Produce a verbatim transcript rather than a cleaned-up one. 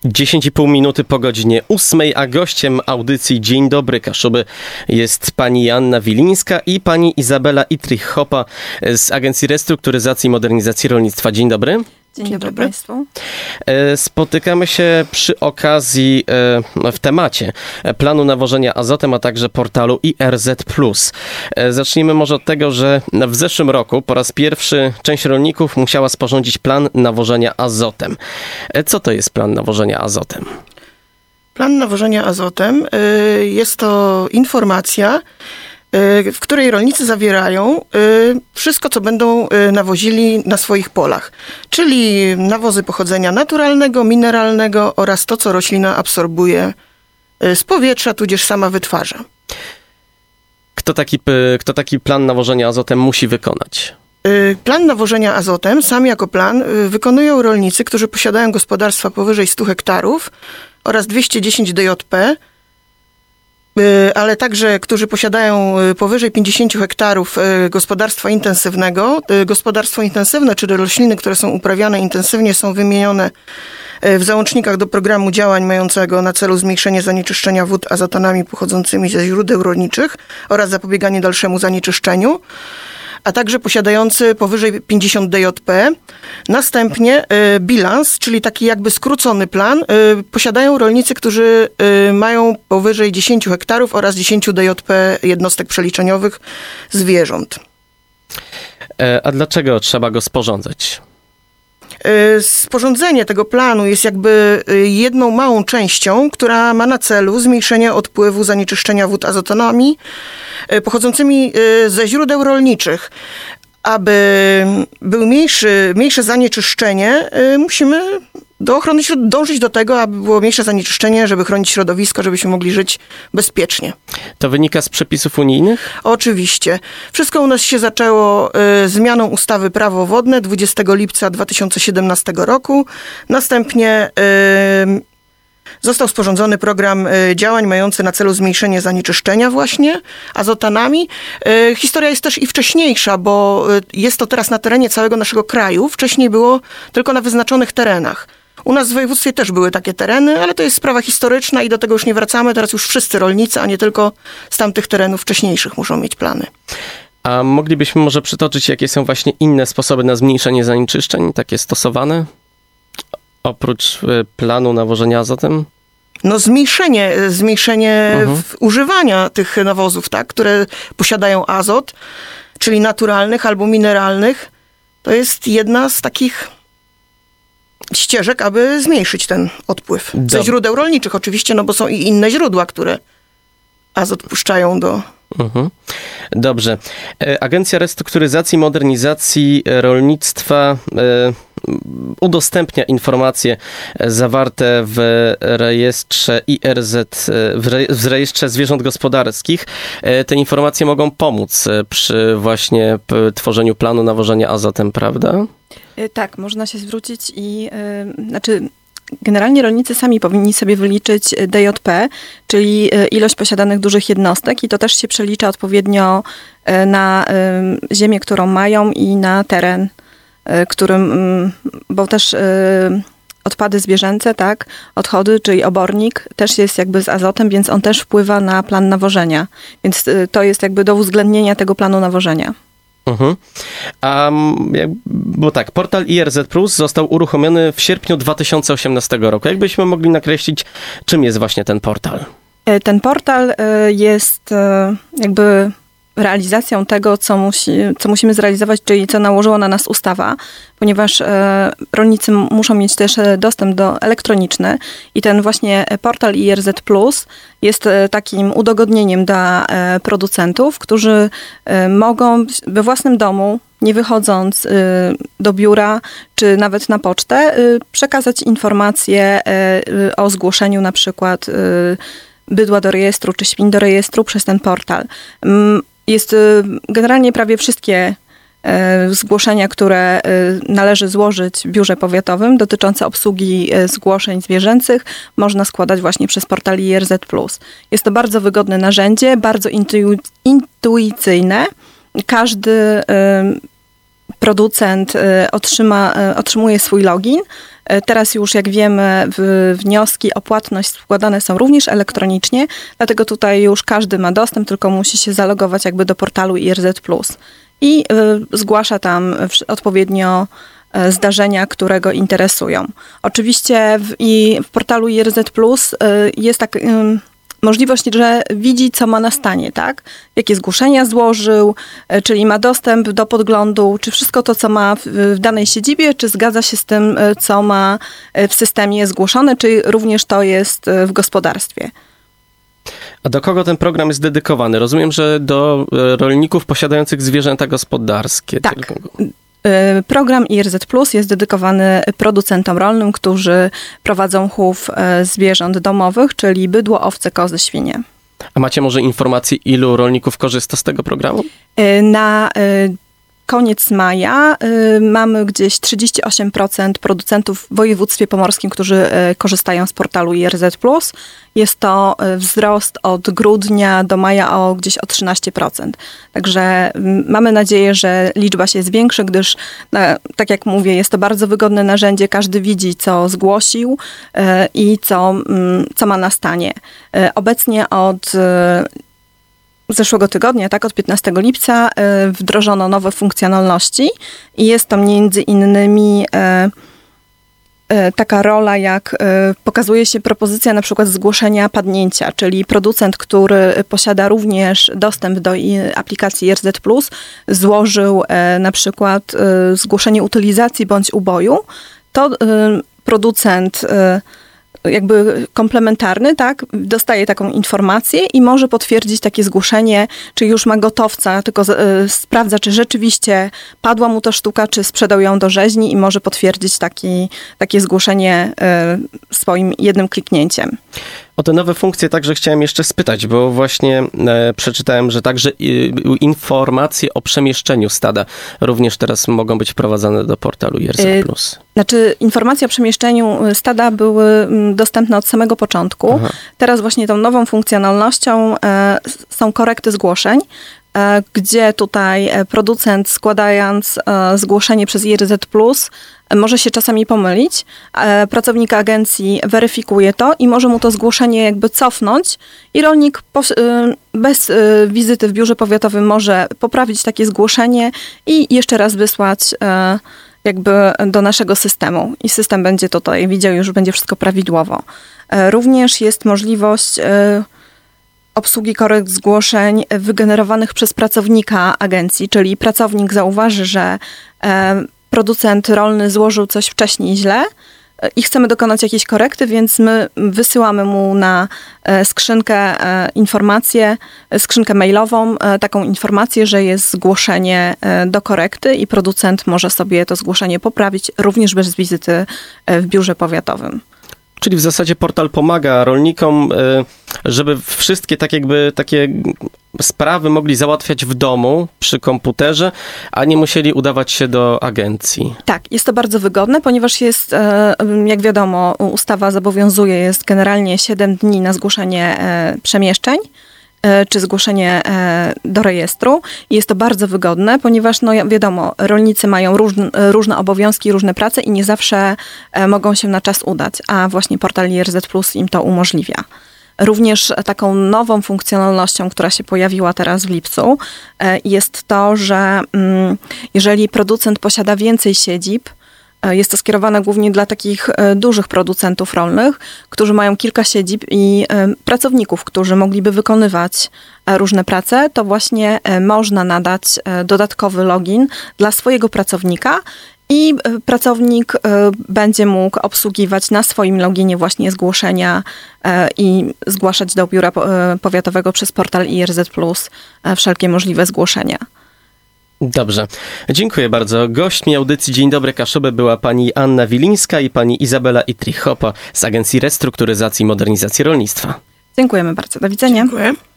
dziesięć i pół minuty po godzinie ósmej, a gościem audycji Dzień Dobry Kaszuby jest pani Joanna Wilińska i pani Izabela Itrich-Hopa z Agencji Restrukturyzacji i Modernizacji Rolnictwa. Dzień dobry. Dzień, Dzień dobry, dobry Państwu. Spotykamy się przy okazji, w temacie planu nawożenia azotem, a także portalu I R Z plus. Zacznijmy może od tego, że w zeszłym roku po raz pierwszy część rolników musiała sporządzić plan nawożenia azotem. Co to jest plan nawożenia azotem? Plan nawożenia azotem jest to informacja, w której rolnicy zawierają wszystko, co będą nawozili na swoich polach. Czyli nawozy pochodzenia naturalnego, mineralnego oraz to, co roślina absorbuje z powietrza, tudzież sama wytwarza. Kto taki, kto taki plan nawożenia azotem musi wykonać? Plan nawożenia azotem, sam jako plan, wykonują rolnicy, którzy posiadają gospodarstwa powyżej stu hektarów oraz dwieście dziesięć D J P, ale także, którzy posiadają powyżej pięćdziesięciu hektarów gospodarstwa intensywnego. Gospodarstwo intensywne, czyli rośliny, które są uprawiane intensywnie, są wymienione w załącznikach do programu działań mającego na celu zmniejszenie zanieczyszczenia wód azotanami pochodzącymi ze źródeł rolniczych oraz zapobieganie dalszemu zanieczyszczeniu, a także posiadający powyżej pięćdziesiąt D J P. Następnie y, bilans, czyli taki jakby skrócony plan, y, posiadają rolnicy, którzy y, mają powyżej dziesięciu hektarów oraz dziesięć D J P jednostek przeliczeniowych zwierząt. A dlaczego trzeba go sporządzać? Sporządzenie tego planu jest jakby jedną małą częścią, która ma na celu zmniejszenie odpływu zanieczyszczenia wód azotanami pochodzącymi ze źródeł rolniczych. Aby był mniejszy, mniejsze zanieczyszczenie, musimy do ochrony środ- dążyć do tego, aby było mniejsze zanieczyszczenie, żeby chronić środowisko, żebyśmy mogli żyć bezpiecznie. To wynika z przepisów unijnych? Oczywiście. Wszystko u nas się zaczęło y, zmianą ustawy Prawo wodne dwudziestego lipca dwa tysiące siedemnastego roku. Następnie y, został sporządzony program y, działań mający na celu zmniejszenie zanieczyszczenia właśnie azotanami. Y, historia jest też i wcześniejsza, bo y, jest to teraz na terenie całego naszego kraju. Wcześniej było tylko na wyznaczonych terenach. U nas w województwie też były takie tereny, ale to jest sprawa historyczna i do tego już nie wracamy. Teraz już wszyscy rolnicy, a nie tylko z tamtych terenów wcześniejszych muszą mieć plany. A moglibyśmy może przytoczyć, jakie są właśnie inne sposoby na zmniejszenie zanieczyszczeń, takie stosowane? Oprócz planu nawożenia azotem? No zmniejszenie, zmniejszenie Mhm. używania tych nawozów, tak, które posiadają azot, czyli naturalnych albo mineralnych. To jest jedna z takich ścieżek, aby zmniejszyć ten odpływ. Ze Dob- źródeł rolniczych oczywiście, no bo są i inne źródła, które azot puszczają do... Mhm. Dobrze. Agencja Restrukturyzacji i Modernizacji Rolnictwa e, udostępnia informacje zawarte w rejestrze I R Z, w, re, w rejestrze zwierząt gospodarskich. E, te informacje mogą pomóc przy właśnie p- tworzeniu planu nawożenia azotem, prawda? Tak, można się zwrócić i yy, znaczy generalnie rolnicy sami powinni sobie wyliczyć D J P, czyli ilość posiadanych dużych jednostek i to też się przelicza odpowiednio na yy, ziemię, którą mają i na teren, yy, którym, yy, bo też yy, odpady zwierzęce, tak, odchody, czyli obornik też jest jakby z azotem, więc on też wpływa na plan nawożenia, więc yy, to jest jakby do uwzględnienia tego planu nawożenia. Mhm. A, bo tak, portal I R Z plus został uruchomiony w sierpniu dwa tysiące osiemnastego roku. Jakbyśmy mogli nakreślić, czym jest właśnie ten portal? Ten portal jest jakby realizacją tego, co, musi, co musimy zrealizować, czyli co nałożyła na nas ustawa, ponieważ e, rolnicy muszą mieć też dostęp do elektroniczny i ten właśnie portal I R Z plus jest takim udogodnieniem dla e, producentów, którzy e, mogą we własnym domu, nie wychodząc e, do biura czy nawet na pocztę, e, przekazać informacje e, o zgłoszeniu na przykład e, bydła do rejestru czy świń do rejestru przez ten portal. Jest generalnie prawie wszystkie zgłoszenia, które należy złożyć w biurze powiatowym dotyczące obsługi zgłoszeń zwierzęcych, można składać właśnie przez portal I R Z plus. Jest to bardzo wygodne narzędzie, bardzo intuicyjne. Każdy producent otrzyma, otrzymuje swój login. Teraz już, jak wiemy, wnioski o płatność składane są również elektronicznie, dlatego tutaj już każdy ma dostęp, tylko musi się zalogować jakby do portalu I R Z plus i zgłasza tam odpowiednio zdarzenia, które go interesują. Oczywiście w, i w portalu I R Z plus jest tak... możliwość, że widzi, co ma na stanie, tak? Jakie zgłoszenia złożył, czyli ma dostęp do podglądu, czy wszystko to, co ma w, w danej siedzibie, czy zgadza się z tym, co ma w systemie zgłoszone, czy również to jest w gospodarstwie. A do kogo ten program jest dedykowany? Rozumiem, że do rolników posiadających zwierzęta gospodarskie. Tak. Tylko... Program I R Z plus jest dedykowany producentom rolnym, którzy prowadzą chów zwierząt domowych, czyli bydło, owce, kozy, świnie. A macie może informacje, ilu rolników korzysta z tego programu? Na koniec maja y, mamy gdzieś trzydzieści osiem procent producentów w województwie pomorskim, którzy y, korzystają z portalu I R Z plus. Jest to y, wzrost od grudnia do maja o gdzieś o trzynaście procent. Także y, mamy nadzieję, że liczba się zwiększy, gdyż, no, tak jak mówię, jest to bardzo wygodne narzędzie. Każdy widzi, co zgłosił y, i co, y, co ma na stanie. Y, obecnie od... Y, zeszłego tygodnia, tak, od piętnastego lipca y, wdrożono nowe funkcjonalności i jest to między innymi y, y, taka rola, jak y, pokazuje się propozycja na przykład zgłoszenia padnięcia, czyli producent, który posiada również dostęp do i, aplikacji I R Z plus, złożył y, na przykład y, zgłoszenie utylizacji bądź uboju, to y, producent y, jakby komplementarny, tak, dostaje taką informację i może potwierdzić takie zgłoszenie, czy już ma gotowca, tylko y, sprawdza, czy rzeczywiście padła mu ta sztuka, czy sprzedał ją do rzeźni i może potwierdzić taki, takie zgłoszenie y, swoim jednym kliknięciem. O te nowe funkcje także chciałem jeszcze spytać, bo właśnie e, przeczytałem, że także i, informacje o przemieszczeniu stada również teraz mogą być wprowadzane do portalu I R Z plus. Yy, znaczy informacje o przemieszczeniu stada były dostępne od samego początku. Aha. Teraz właśnie tą nową funkcjonalnością e, są korekty zgłoszeń, e, gdzie tutaj producent, składając e, zgłoszenie przez I R Z plus, może się czasami pomylić. Pracownik agencji weryfikuje to i może mu to zgłoszenie jakby cofnąć i rolnik bez wizyty w biurze powiatowym może poprawić takie zgłoszenie i jeszcze raz wysłać jakby do naszego systemu. I system będzie tutaj widział, już będzie wszystko prawidłowo. Również jest możliwość obsługi korekt zgłoszeń wygenerowanych przez pracownika agencji, czyli pracownik zauważy, że producent rolny złożył coś wcześniej źle i chcemy dokonać jakiejś korekty, więc my wysyłamy mu na skrzynkę informację, skrzynkę mailową, taką informację, że jest zgłoszenie do korekty i producent może sobie to zgłoszenie poprawić również bez wizyty w biurze powiatowym. Czyli w zasadzie portal pomaga rolnikom, żeby wszystkie tak jakby takie sprawy mogli załatwiać w domu, przy komputerze, a nie musieli udawać się do agencji. Tak, jest to bardzo wygodne, ponieważ jest, jak wiadomo, ustawa zobowiązuje, jest generalnie siedem dni na zgłoszenie przemieszczeń, czy zgłoszenie do rejestru. Jest to bardzo wygodne, ponieważ no wiadomo, rolnicy mają różne, różne obowiązki, różne prace i nie zawsze mogą się na czas udać, a właśnie portal I R Z plus im to umożliwia. Również taką nową funkcjonalnością, która się pojawiła teraz w lipcu, jest to, że jeżeli producent posiada więcej siedzib, jest to skierowane głównie dla takich dużych producentów rolnych, którzy mają kilka siedzib i pracowników, którzy mogliby wykonywać różne prace, to właśnie można nadać dodatkowy login dla swojego pracownika i pracownik będzie mógł obsługiwać na swoim loginie właśnie zgłoszenia i zgłaszać do biura powiatowego przez portal I R Z plus wszelkie możliwe zgłoszenia. Dobrze. Dziękuję bardzo. Gośćmi audycji Dzień Dobry Kaszubę była pani Anna Wilińska i pani Izabela Itrich-Hopa z Agencji Restrukturyzacji i Modernizacji Rolnictwa. Dziękujemy bardzo. Do widzenia. Dziękuję.